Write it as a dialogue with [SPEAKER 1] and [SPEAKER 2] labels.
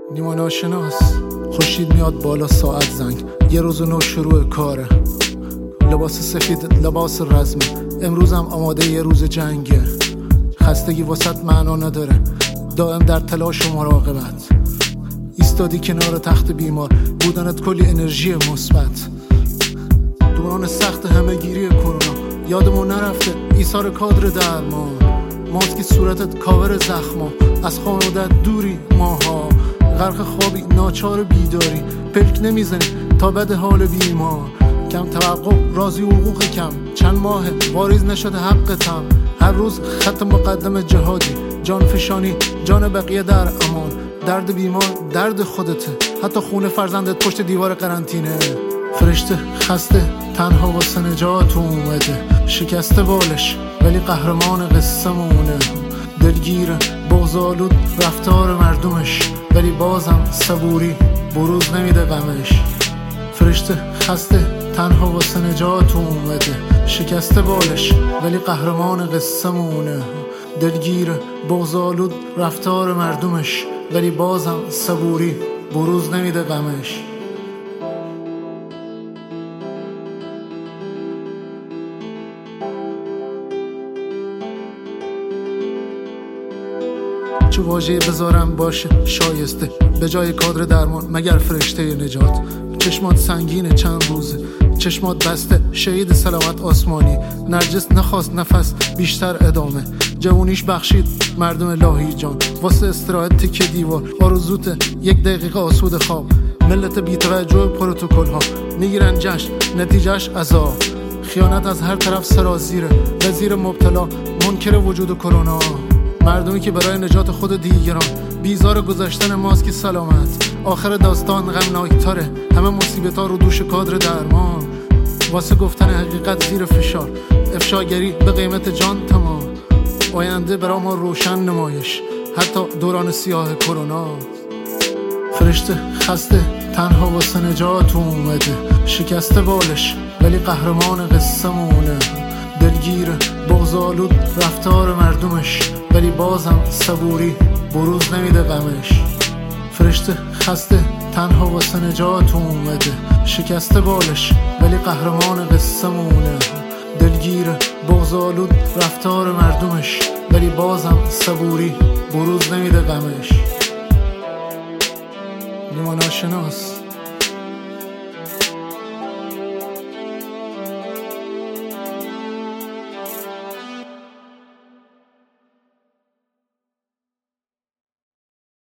[SPEAKER 1] نیما ناشناس. خورشید میاد بالا، ساعت زنگ، یه روز نو شروع کاره. لباس سفید لباس رزمه، امروزم آماده یه روز جنگه. خستگی واسط معنا نداره، دائم در تلاش و مراقبت. ایستادی کنار تخت بیمار، بودنت کلی انرژی مثبت. دوران سخت همه‌گیری کرونا، یادمون نرفته ایثار کادر درمان. ماسک صورتت کاور زخما، از خانوادت دوری ماها. غرق خوابی ناچار بیداری، پلک نمیزنی تا بد حال بیمار. کم توقع راضی حقوق کم، چند ماه واریز نشده حقتم. هر روز خط مقدم جهادی، جان فشانی جان بقیه در امان. درد بیمار درد خودته، حتی خون فرزندت پشت دیوار قرنطینه. فرشته خسته تنها واسه نجات اومده، شکسته بالش ولی قهرمان قصه مونه. دلگیر بغض‌آلود رفتار مردمش، ولی بازم صبوری بروز نمیده غمش. فرشته خسته تنها واسه نجات اومده، شکسته بالش ولی قهرمان قصه مونه. دلگیر بغض‌آلود رفتار مردمش، ولی بازم صبوری بروز نمیده غمش. چه واژه‌ای بذارم باشه شایسته به جای کادر درمان، مگر فرشته نجات؟ چشمات سنگینه چند روزه، چشمات بسته شهید سلامت آسمانی. نرجس نخواست نفس بیشتر ادامه، جوونیش بخشید مردم لاهی جان. واسه استراحت تکه دیوار، آرزوته یک دقیقه آسود خواب. ملت بی‌توجه پروتکل ها میگیرن جشن، نتیجهش عذاب. خیانت از هر طرف سرازیره، وزیر مبتلا منکر وجود کرونا. مردمی که برای نجات خود و دیگران بیزار گذاشتن ماسک سلامت. آخر داستان غمناک‌تره، همه مصیبت‌ها رو دوش کادر درمان. واسه گفتن حقیقت زیر فشار، افشاگری به قیمت جان تمام. آینده برای ما روشن نمایش، حتی دوران سیاه کرونا. فرشته خسته تنها واسه نجات اومده، شکسته بالش ولی قهرمان قصه مونه. دلگیر بغض‌آلود رفتار مردمش، ولی بازم صبوری بروز نمیده غمش. فرشته خسته تنها واسه نجات اومده، شکسته بالش ولی قهرمان قصه مونه. دلگیر بغض‌آلود رفتار مردمش، ولی بازم صبوری بروز نمیده غمش. نیما ناشناس.